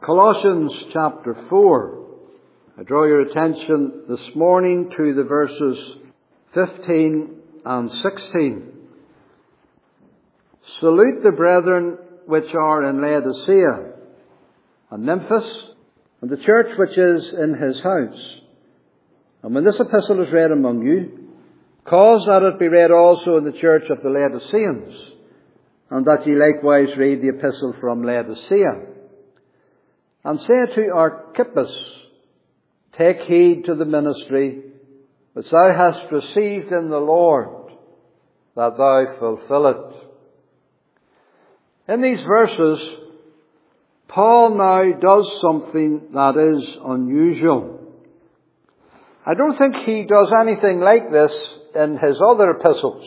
Colossians chapter 4. I draw your attention this morning to the verses 15 and 16. Salute the brethren which are in Laodicea, and Nymphas, and the church which is in his house. And when this epistle is read among you, cause that it be read also in the church of the Laodiceans, and that ye likewise read the epistle from Laodicea. And say to Archippus, take heed to the ministry which thou hast received in the Lord, that thou fulfill it. In these verses, Paul now does something that is unusual. I don't think he does anything like this in his other epistles.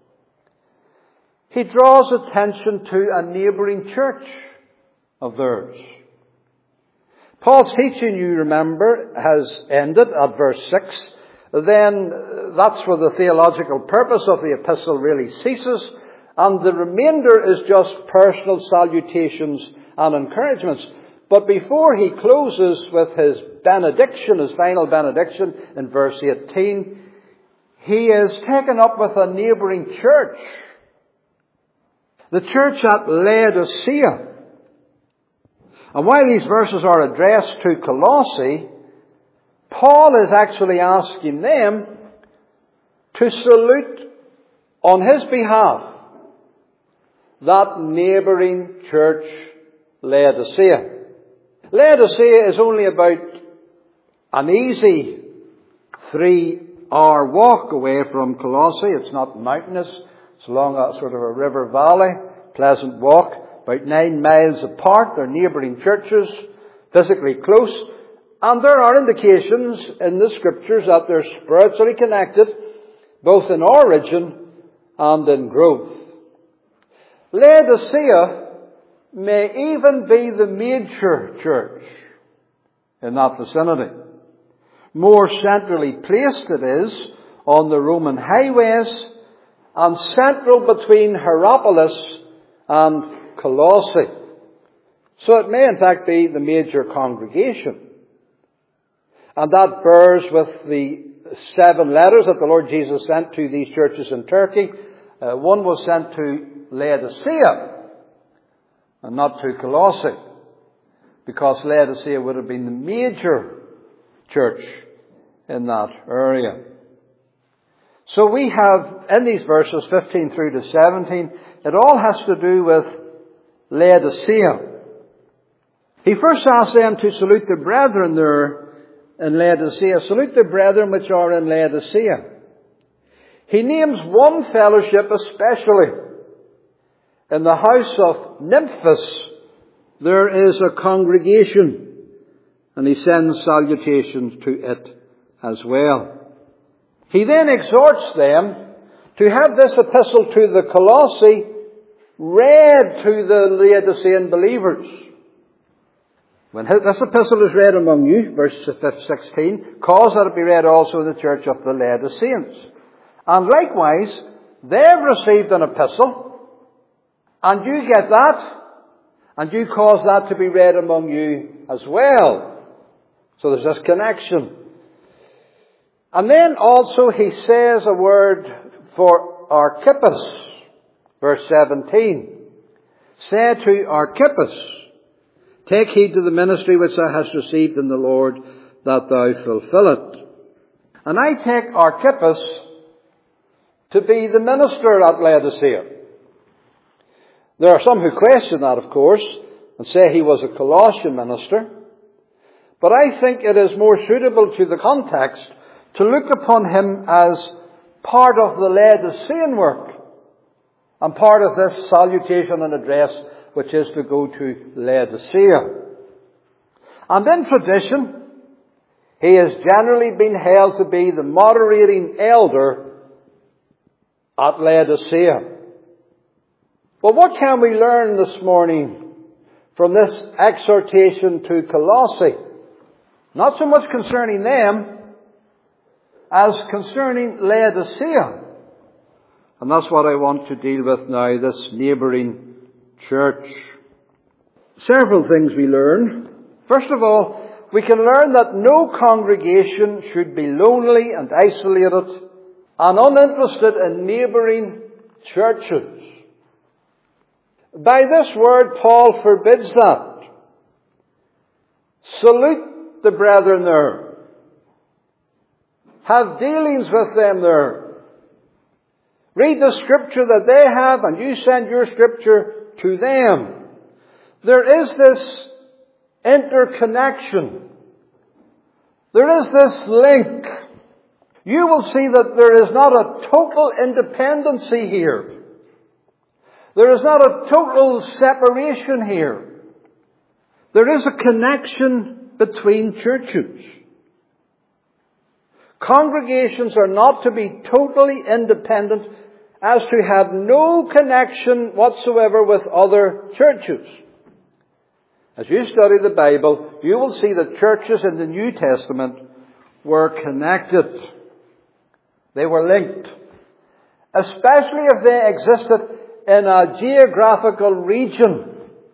He draws attention to a neighbouring church of theirs. Paul's teaching, you remember, has ended at verse 6. Then that's where the theological purpose of the epistle really ceases, and the remainder is just personal salutations and encouragements. But before he closes with his benediction, his final benediction in verse 18, he is taken up with a neighbouring church. The church at Laodicea. And while these verses are addressed to Colossae, Paul is actually asking them to salute on his behalf that neighbouring church, Laodicea. Laodicea is only about an easy 3-hour walk away from Colossae. It's not mountainous. It's along a sort of a river valley, pleasant walk. About 9 miles apart, they're neighbouring churches, physically close, and there are indications in the Scriptures that they're spiritually connected, both in origin and in growth. Laodicea may even be the major church in that vicinity. More centrally placed it is on the Roman highways and central between Hierapolis and Colossae. So it may in fact be the major congregation. And that bears with the 7 letters that the Lord Jesus sent to these churches in Turkey. One was sent to Laodicea and not to Colossae, because Laodicea would have been the major church in that area. So we have in these verses 15 through to 17, it all has to do with Laodicea. He first asks them to salute the brethren there in Laodicea. Salute the brethren which are in Laodicea. He names one fellowship especially. In the house of Nymphas there is a congregation, and he sends salutations to it as well. He then exhorts them to have this epistle to the Colossae read to the Laodicean believers. When this epistle is read among you, verse 16, cause that it be read also in the church of the Laodiceans. And likewise, they've received an epistle, and you get that, and you cause that to be read among you as well. So there's this connection. And then also he says a word for Archippus. Verse 17. Say to Archippus, take heed to the ministry which thou hast received in the Lord, that thou fulfill it. And I take Archippus to be the minister at Laodicea. There are some who question that, of course, and say he was a Colossian minister. But I think it is more suitable to the context to look upon him as part of the Laodicean work and part of this salutation and address which is to go to Laodicea. And in tradition, he has generally been held to be the moderating elder at Laodicea. Well, what can we learn this morning from this exhortation to Colossae? Not so much concerning them as concerning Laodicea. And that's what I want to deal with now, this neighbouring church. Several things we learn First of all, we can learn that no congregation should be lonely and isolated and uninterested in neighbouring churches. By this word, Paul forbids that. Salute the brethren there. Have dealings with them there. Read the scripture that they have, and you send your scripture to them. There is this interconnection. There is this link. You will see that there is not a total independency here. There is not a total separation here. There is a connection between churches. Congregations are not to be totally independent as to have no connection whatsoever with other churches. As you study the Bible, you will see that churches in the New Testament were connected. They were linked. Especially if they existed in a geographical region.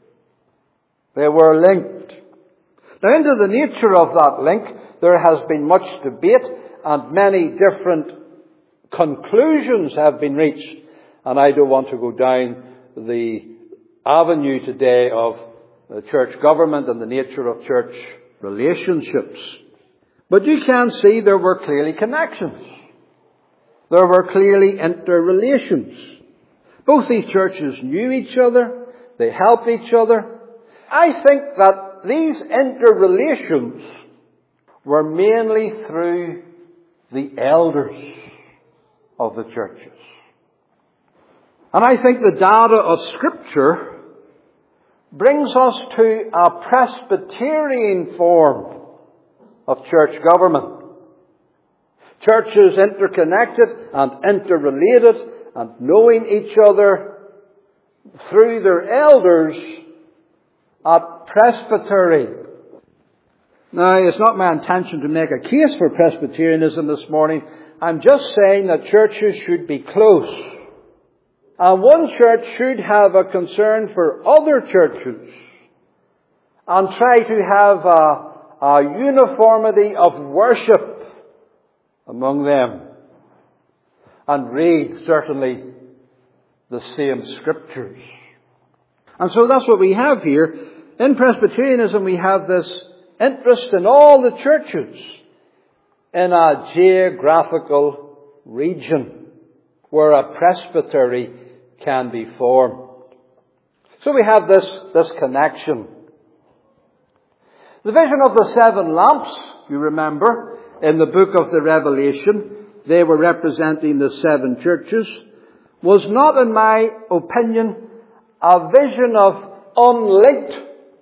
They were linked. Now, into the nature of that link, there has been much debate and many different conclusions have been reached. And I don't want to go down the avenue today of the church government and the nature of church relationships. But you can see there were clearly connections. There were clearly interrelations. Both these churches knew each other. They helped each other. I think that these interrelations were mainly through the elders of the churches. And I think the data of Scripture brings us to a Presbyterian form of church government. Churches interconnected and interrelated and knowing each other through their elders at presbytery. Now, it's not my intention to make a case for Presbyterianism this morning. I'm just saying that churches should be close. And one church should have a concern for other churches and try to have a uniformity of worship among them. And read, certainly, the same scriptures. And so that's what we have here. In Presbyterianism, we have this interest in all the churches in a geographical region where a presbytery can be formed. So we have this connection. The vision of the 7 lamps, you remember, in the book of the Revelation, they were representing the 7 churches, was not, in my opinion, a vision of unlinked,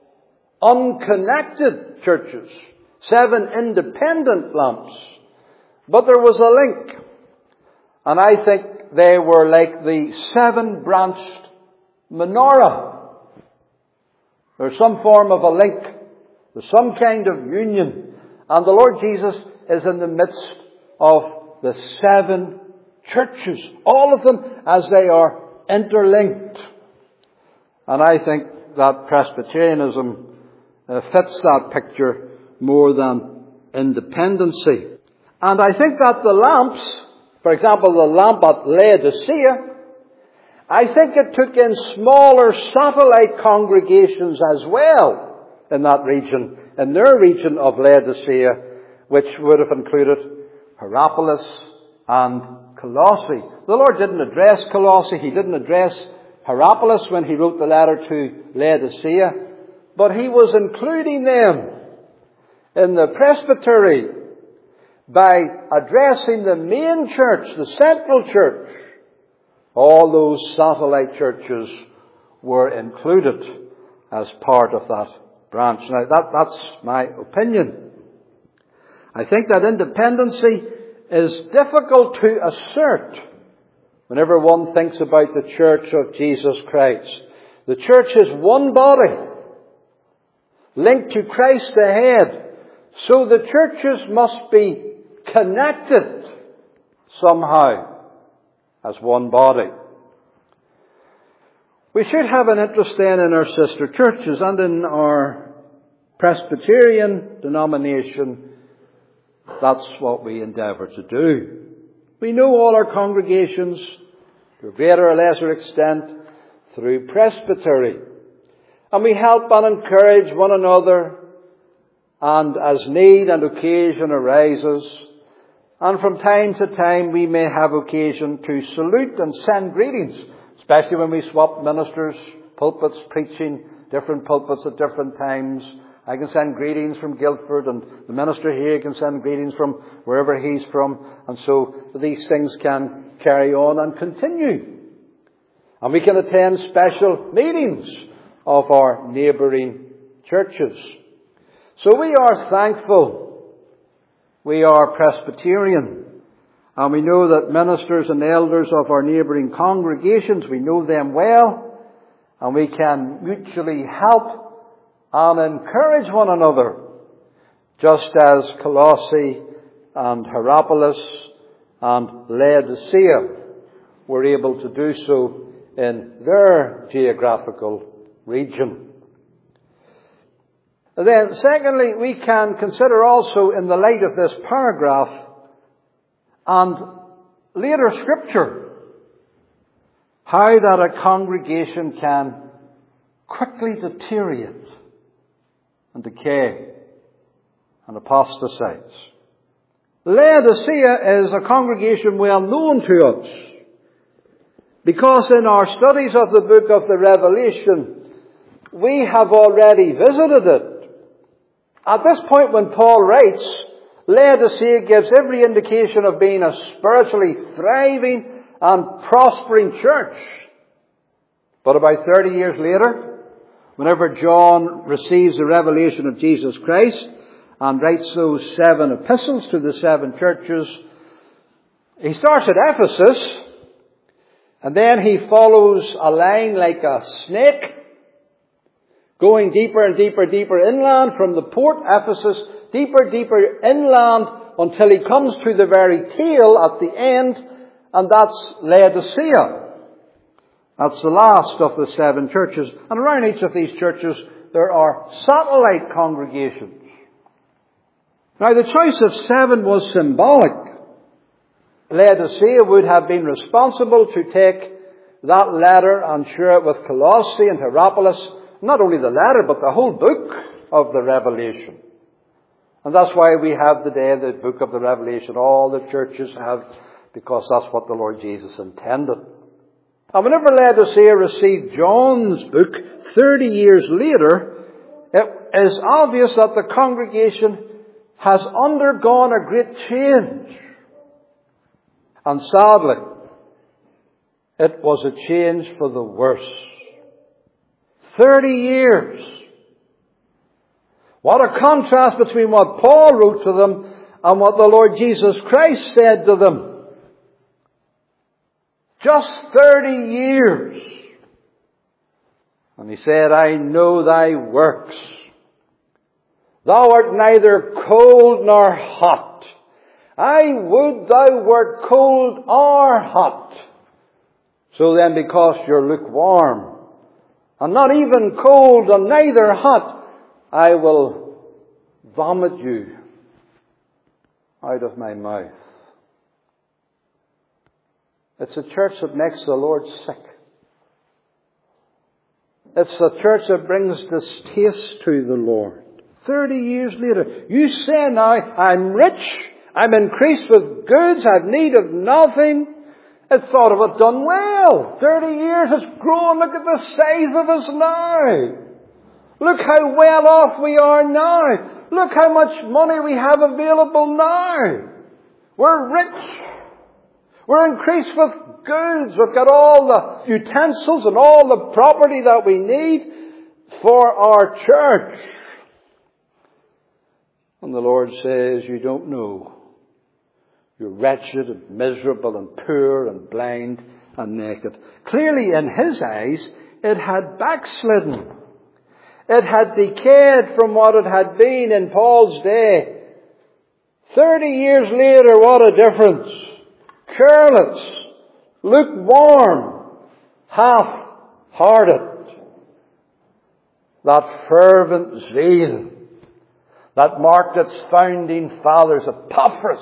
unconnected churches. 7 independent lamps. But there was a link. And I think they were like the 7-branched menorah. There's some form of a link. There's some kind of union. And the Lord Jesus is in the midst of the 7 churches. All of them as they are interlinked. And I think that Presbyterianism fits that picture more than independency. And I think that the lamps, for example, the lamp at Laodicea, I think it took in smaller satellite congregations as well in that region, in their region of Laodicea, which would have included Hierapolis and Colossae. The Lord didn't address Colossae, He didn't address Hierapolis when He wrote the letter to Laodicea, but He was including them in the presbytery by addressing the main church, the central church. All those satellite churches were included as part of that branch. Now, that's my opinion. I think that independency is difficult to assert whenever one thinks about the church of Jesus Christ. The church is one body, linked to Christ the head. So the churches must be connected somehow as one body. We should have an interest then in our sister churches and in our Presbyterian denomination, that's what we endeavour to do. We know all our congregations, to a greater or lesser extent, through presbytery. And we help and encourage one another, and as need and occasion arises, and from time to time we may have occasion to salute and send greetings, especially when we swap ministers, pulpits, preaching, different pulpits at different times. I can send greetings from Guildford, and the minister here can send greetings from wherever he's from, and so these things can carry on and continue. And we can attend special meetings of our neighbouring churches. So we are thankful. We are Presbyterian. And we know that ministers and elders of our neighbouring congregations, we know them well. And we can mutually help and encourage one another. Just as Colossae and Hierapolis and Laodicea were able to do so in their geographical region. Then, secondly, we can consider also in the light of this paragraph and later Scripture how that a congregation can quickly deteriorate and decay and apostatize. Laodicea is a congregation well known to us, because in our studies of the book of the Revelation, we have already visited it. At this point when Paul writes, Laodicea gives every indication of being a spiritually thriving and prospering church. But about 30 years later, whenever John receives the revelation of Jesus Christ and writes those 7 epistles to the 7 churches, he starts at Ephesus, and then he follows a line like a snake, going deeper and deeper inland from the port, Ephesus, deeper inland until he comes to the very tail at the end, and that's Laodicea. That's the last of the 7 churches. And around each of these churches there are satellite congregations. Now the choice of 7 was symbolic. Laodicea would have been responsible to take that letter and share it with Colossae and Hierapolis. Not only the letter, but the whole book of the Revelation. And that's why we have today the book of the Revelation. All the churches have, because that's what the Lord Jesus intended. And whenever Laodicea received John's book 30 years later, it is obvious that the congregation has undergone a great change. And sadly, it was a change for the worse. 30 years. What a contrast between what Paul wrote to them and what the Lord Jesus Christ said to them. Just 30 years. And he said, I know thy works. Thou art neither cold nor hot. I would thou wert cold or hot. So then, because you're lukewarm, and not even cold and neither hot, I will vomit you out of my mouth. It's a church that makes the Lord sick. It's a church that brings distaste to the Lord. 30 years later, you say now, I'm rich, I'm increased with goods, I've need of nothing. It thought of it done well. 30 years, it's grown. Look at the size of us now. Look how well off we are now. Look how much money we have available now. We're rich. We're increased with goods. We've got all the utensils and all the property that we need for our church. And the Lord says, you don't know. You're wretched and miserable and poor and blind and naked. Clearly, in his eyes, it had backslidden. It had decayed from what it had been in Paul's day. 30 years later, what a difference. Careless, lukewarm, half-hearted. That fervent zeal that marked its founding fathers, Epaphras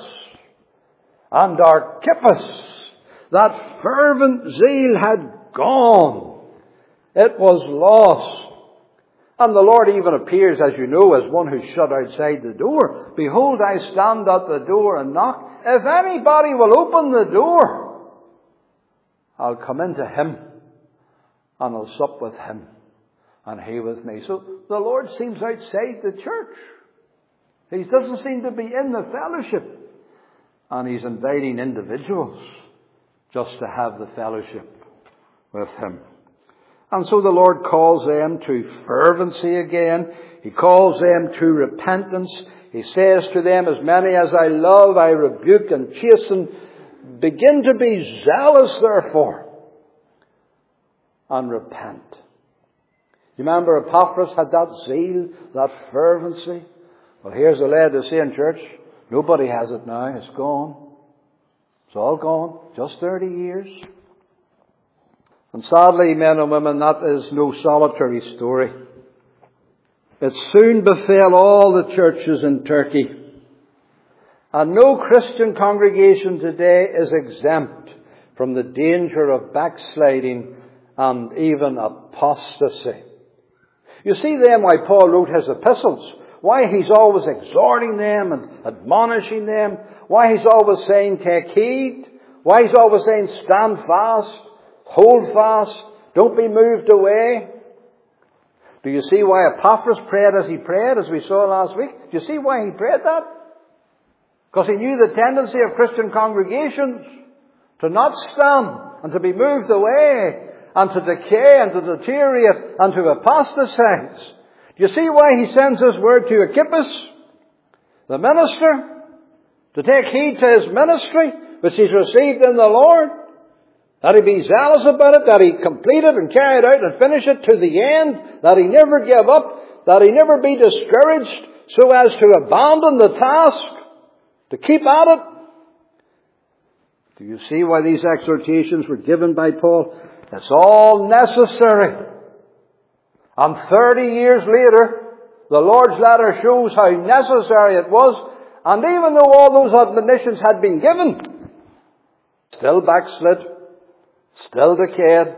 and Archippus. That fervent zeal had gone. It was lost. And the Lord even appears, as you know, as one who's shut outside the door. Behold, I stand at the door and knock. If anybody will open the door, I'll come into him and I'll sup with him and he with me. So the Lord seems outside the church. He doesn't seem to be in the fellowship. And He's inviting individuals just to have the fellowship with Him. And so the Lord calls them to fervency again. He calls them to repentance. He says to them, as many as I love, I rebuke and chasten. Begin to be zealous, therefore, and repent. You remember Epaphras had that zeal, that fervency? Well, here's the Laodicean church. Nobody has it now. It's gone. It's all gone. Just 30 years. And sadly, men and women, that is no solitary story. It soon befell all the churches in Turkey. And no Christian congregation today is exempt from the danger of backsliding and even apostasy. You see then why Paul wrote his epistles. Why he's always exhorting them and admonishing them. Why he's always saying, take heed. Why he's always saying, stand fast. Hold fast. Don't be moved away. Do you see why Epaphras prayed as he prayed, as we saw last week? Do you see why he prayed that? Because he knew the tendency of Christian congregations to not stand and to be moved away and to decay and to deteriorate and to apostatize. Do you see why he sends his word to Archippus, the minister, to take heed to his ministry, which he's received in the Lord? That he be zealous about it, that he complete it and carry it out and finish it to the end, that he never give up, that he never be discouraged so as to abandon the task, to keep at it. Do you see why these exhortations were given by Paul? It's all necessary. And 30 years later, the Lord's letter shows how necessary it was. And even though all those admonitions had been given, still backslid, still decayed.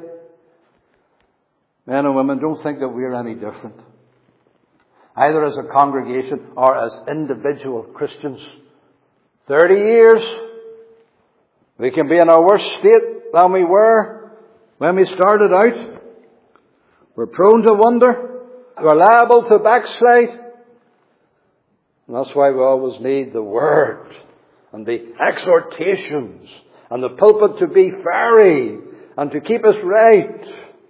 Men and women, don't think that we're any different. Either as a congregation or as individual Christians. 30 years, we can be in a worse state than we were when we started out. We're prone to wonder. We're liable to backslide. And that's why we always need the Word and the exhortations and the pulpit to be fiery and to keep us right.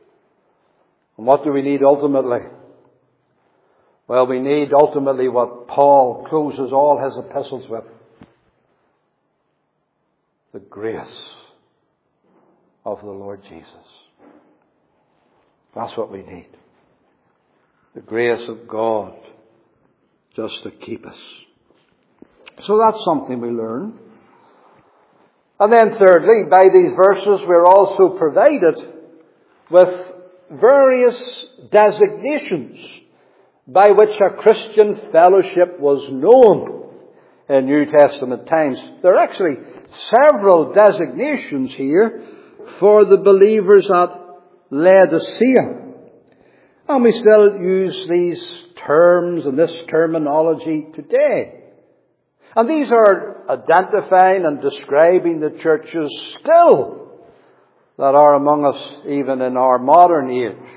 And what do we need ultimately? Well, we need ultimately what Paul closes all his epistles with. The grace of the Lord Jesus. That's what we need. The grace of God just to keep us. So that's something we learn. And then thirdly, by these verses we're also provided with various designations by which a Christian fellowship was known in New Testament times. There are actually several designations here for the believers at Laodicea. And we still use these terms and this terminology today. And these are identifying and describing the churches still that are among us even in our modern age.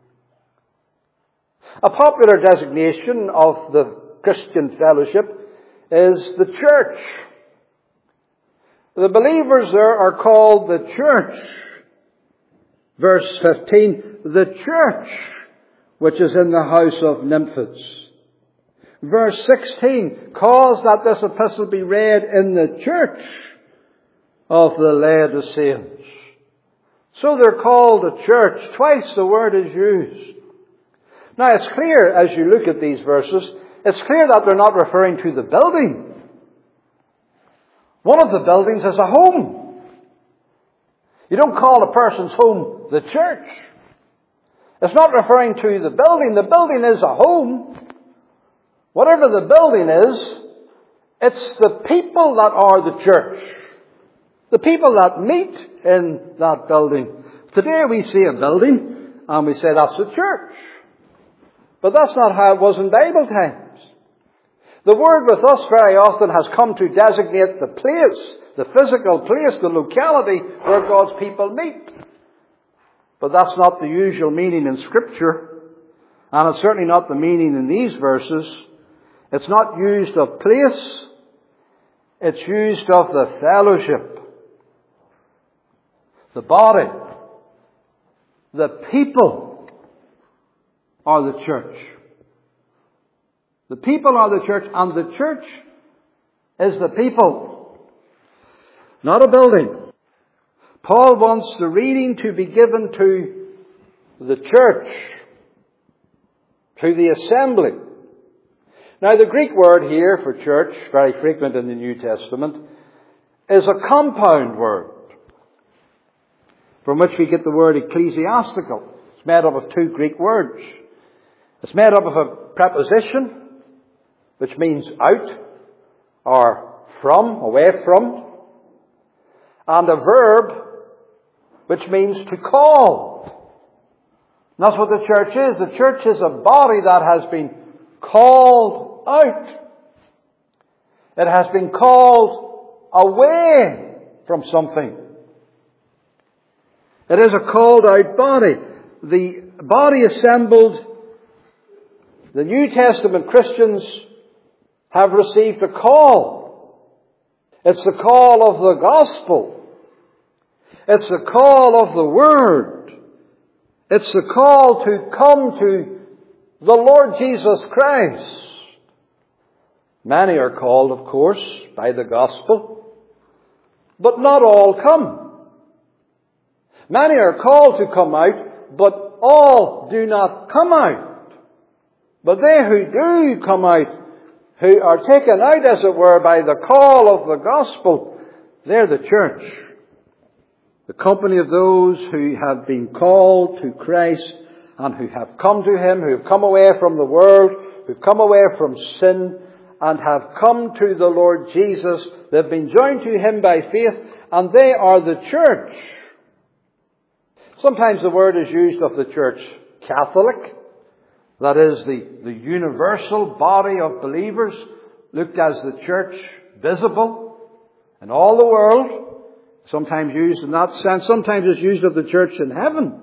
A popular designation of the Christian fellowship is the church. The believers there are called the church. Verse 15, the church which is in the house of Nymphas. Verse 16, cause that this epistle be read in the church of the Laodiceans. So they're called a church. Twice the word is used. Now it's clear as you look at these verses, it's clear that they're not referring to the building. One of the buildings is a home. You don't call a person's home the church. It's not referring to the building. The building is a home. Whatever the building is, it's the people that are the church. The people that meet in that building. Today we see a building and we say that's the church. But that's not how it was in Bible times. The word with us very often has come to designate the place, the physical place, the locality where God's people meet. But that's not the usual meaning in Scripture. And it's certainly not the meaning in these verses. It's not used of place. It's used of the fellowship. The body. The people are the church. The people are the church, and the church is the people. Not a building. Paul wants the reading to be given to the church, to the assembly. Now the Greek word here for church, very frequent in the New Testament, is a compound word, from which we get the word ecclesiastical. It's made up of two Greek words. It's made up of a preposition, which means out, or from, away from, and a verb, which means to call. And that's what the church is. The church is a body that has been called out. It has been called away from something. It is a called out body. The body assembled, the New Testament Christians have received a call. It's the call of the gospel. It's the call of the Word. It's the call to come to the Lord Jesus Christ. Many are called, of course, by the gospel, but not all come. Many are called to come out, but all do not come out. But they who do come out, who are taken out, as it were, by the call of the gospel, they're the church. The company of those who have been called to Christ and who have come to Him, who have come away from the world, who have come away from sin, and have come to the Lord Jesus. They've been joined to Him by faith, and they are the church. Sometimes the word is used of the church Catholic. That is the universal body of believers, looked as the church visible in all the world. Sometimes used in that sense. Sometimes it's used of the church in heaven.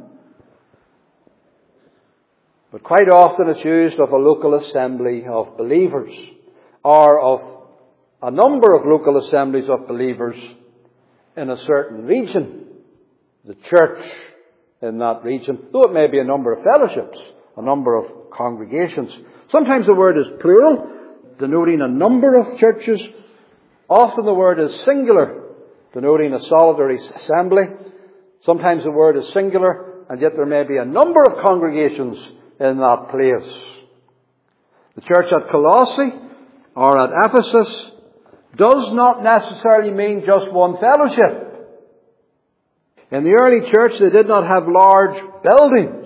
But quite often it's used of a local assembly of believers, or of a number of local assemblies of believers in a certain region. The church in that region, though it may be a number of fellowships, a number of congregations. Sometimes the word is plural, denoting a number of churches. Often the word is singular, denoting a solitary assembly. Sometimes the word is singular, and yet there may be a number of congregations in that place. The church at Colossae or at Ephesus does not necessarily mean just one fellowship. In the early church, they did not have large buildings,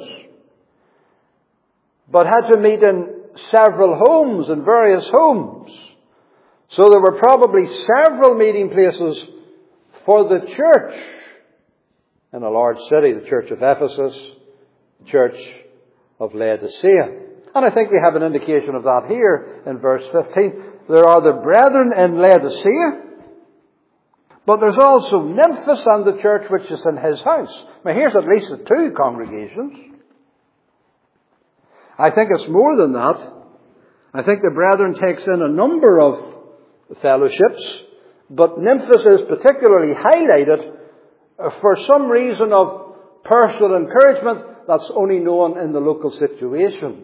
but had to meet in several homes, in various homes. So there were probably several meeting places for the church in a large city, the church of Ephesus, the church of Laodicea. And I think we have an indication of that here in verse 15. There are the brethren in Laodicea, but there's also Nymphas and the church which is in his house. Now here's at least the two congregations. I think it's more than that. I think the brethren takes in a number of fellowships, but Nymphas is particularly highlighted for some reason of personal encouragement that's only known in the local situation.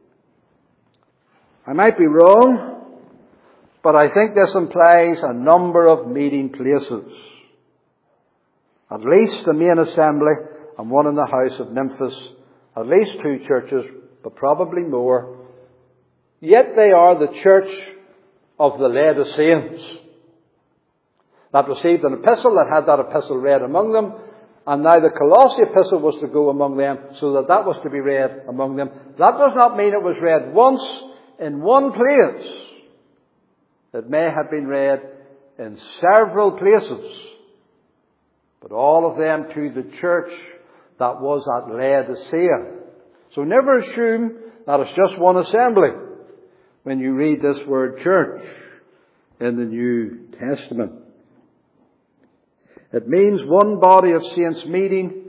I might be wrong, but I think this implies a number of meeting places. At least the main assembly and one in the house of Nymphas. At least two churches, but probably more. Yet they are the church of the Laodiceans that received an epistle, that had that epistle read among them, and now the Colossae epistle was to go among them, so that was to be read among them. That does not mean it was read once in one place. It may have been read in several places, but all of them to the church that was at Laodicea. So never assume that it's just one assembly when you read this word church in the New Testament. It means one body of saints meeting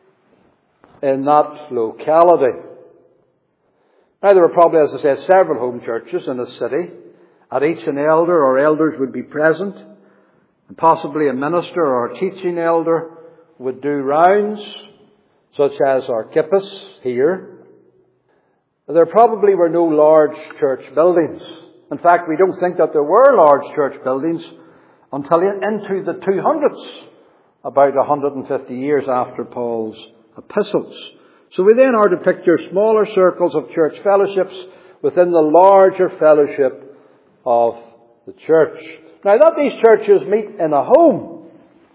in that locality. Now there were probably, as I said, several home churches in the city. At each an elder or elders would be present, and possibly a minister or a teaching elder would do rounds, such as Archippus here. There probably were no large church buildings. In fact, we don't think that there were large church buildings until into the 200s, about 150 years after Paul's epistles. So we then are to picture smaller circles of church fellowships within the larger fellowship of the church. Now that these churches meet in a home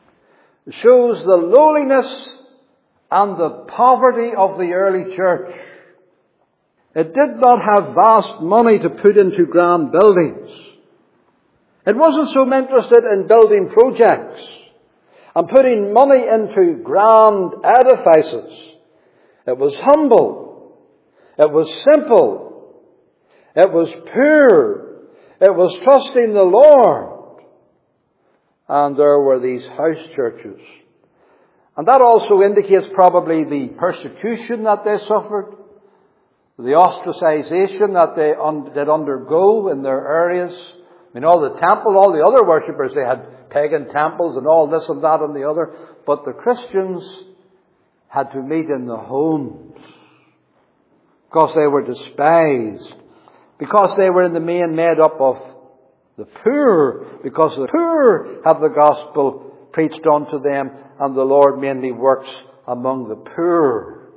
shows the lowliness and the poverty of the early church. It did not have vast money to put into grand buildings. It wasn't so interested in building projects and putting money into grand edifices. It was humble. It was simple. It was pure. It was trusting the Lord. And there were these house churches. And that also indicates probably the persecution that they suffered, the ostracization that they did undergo in their areas. I mean, all the temple, all the other worshippers, they had pagan temples and all this and that and the other. But the Christians had to meet in the homes because they were despised, because they were in the main made up of the poor, because the poor have the gospel preached unto them, and the Lord mainly works among the poor.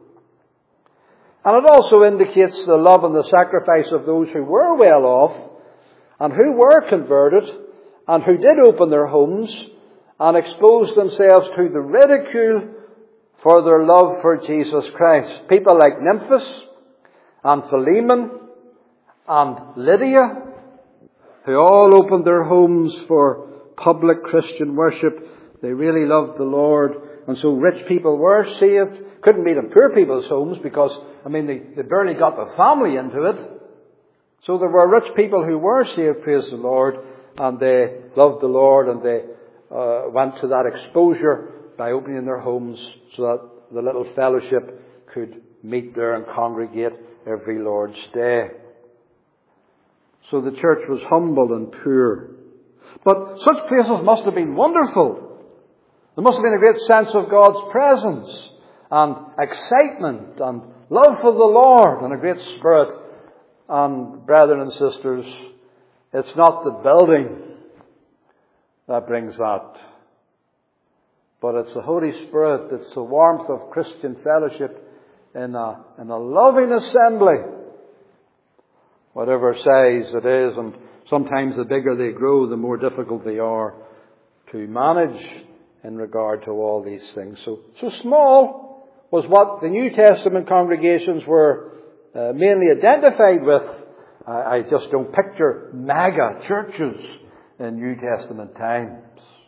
And it also indicates the love and the sacrifice of those who were well off and who were converted and who did open their homes and expose themselves to the ridicule for their love for Jesus Christ. People like Nymphas and Philemon and Lydia, who all opened their homes for public Christian worship. They really loved the Lord. And so rich people were saved. Couldn't meet in poor people's homes because, they barely got the family into it. So there were rich people who were saved, praise the Lord, and they loved the Lord, and they went to that exposure by opening their homes so that the little fellowship could meet there and congregate every Lord's Day. So the church was humble and poor. But such places must have been wonderful. There must have been a great sense of God's presence and excitement and love for the Lord and a great spirit. And brethren and sisters, it's not the building that brings that, but it's the Holy Spirit. It's the warmth of Christian fellowship in a loving assembly, whatever size it is. And sometimes the bigger they grow, the more difficult they are to manage in regard to all these things. So small was what the New Testament congregations were mainly identified with. I just don't picture mega churches in New Testament times.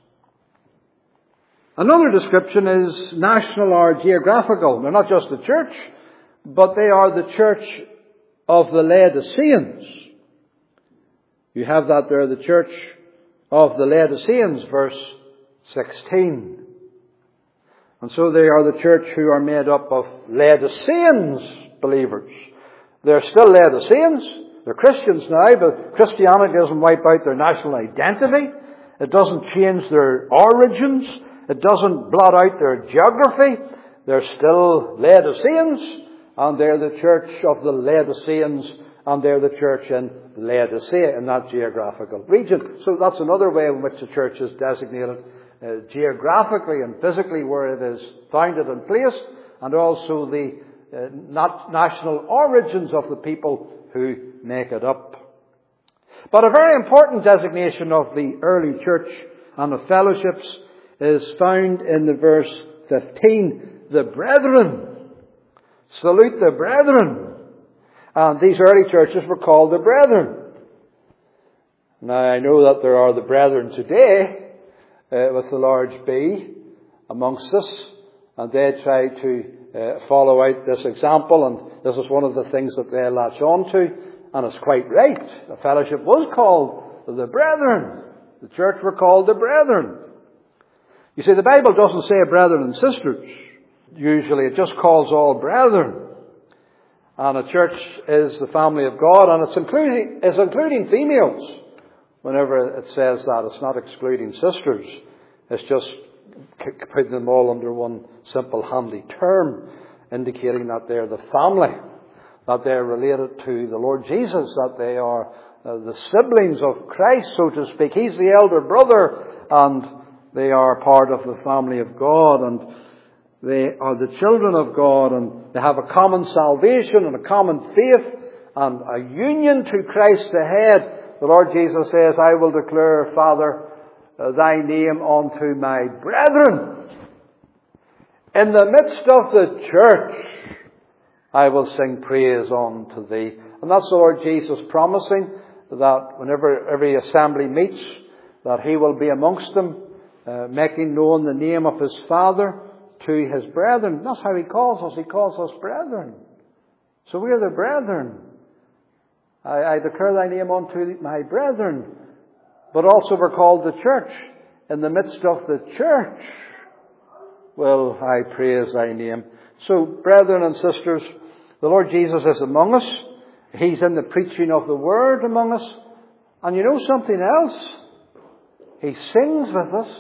Another description is national or geographical. They're not just the church, but they are the church of the Laodiceans. You have that there, the church of the Laodiceans, verse 16. And so they are the church who are made up of Laodiceans believers. They're still Laodiceans. They're Christians now, but Christianity doesn't wipe out their national identity. It doesn't change their origins. It doesn't blot out their geography. They're still Laodiceans, and they're the church of the Laodiceans, and they're the church in Laodicea, in that geographical region. So that's another way in which the church is designated, geographically and physically where it is founded and placed, and also the national origins of the people who make it up. But a very important designation of the early church and the fellowships is found in the verse 15, the brethren. Salute the brethren. And these early churches were called the brethren. Now, I know that there are the brethren today, with the large B, amongst us, and they try to follow out this example, and this is one of the things that they latch on to, and it's quite right. The fellowship was called the brethren. The church were called the brethren. You see, the Bible doesn't say brethren and sisters. Usually it just calls all brethren. And a church is the family of God, and it's including females. Whenever it says that, it's not excluding sisters. It's just putting them all under one simple handy term, indicating that they're the family, that they're related to the Lord Jesus, that they are the siblings of Christ, so to speak. He's the elder brother, and they are part of the family of God, and they are the children of God, and they have a common salvation and a common faith and a union to Christ the head. The Lord Jesus says, I will declare, Father, thy name unto my brethren. In the midst of the church, I will sing praise unto thee. And that's the Lord Jesus promising that whenever every assembly meets, that he will be amongst them, making known the name of his Father to his brethren. That's how he calls us. He calls us brethren. So we are the brethren. I declare thy name unto my brethren. But also we're called the church. In the midst of the church will I praise thy name. So, brethren and sisters, the Lord Jesus is among us. He's in the preaching of the word among us. And you know something else? He sings with us.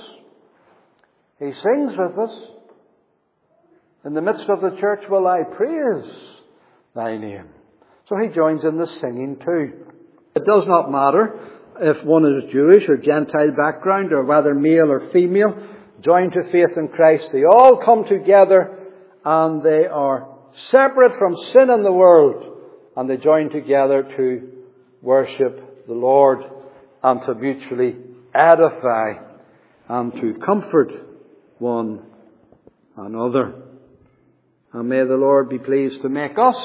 He sings with us. In the midst of the church will I praise thy name. So he joins in the singing too. It does not matter if one is Jewish or Gentile background, or whether male or female, joined to faith in Christ. They all come together and they are separate from sin in the world, and they join together to worship the Lord and to mutually edify and to comfort one another. And may the Lord be pleased to make us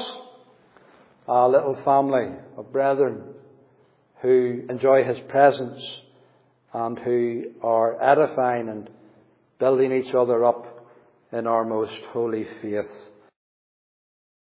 a little family of brethren who enjoy his presence and who are edifying and building each other up in our most holy faith.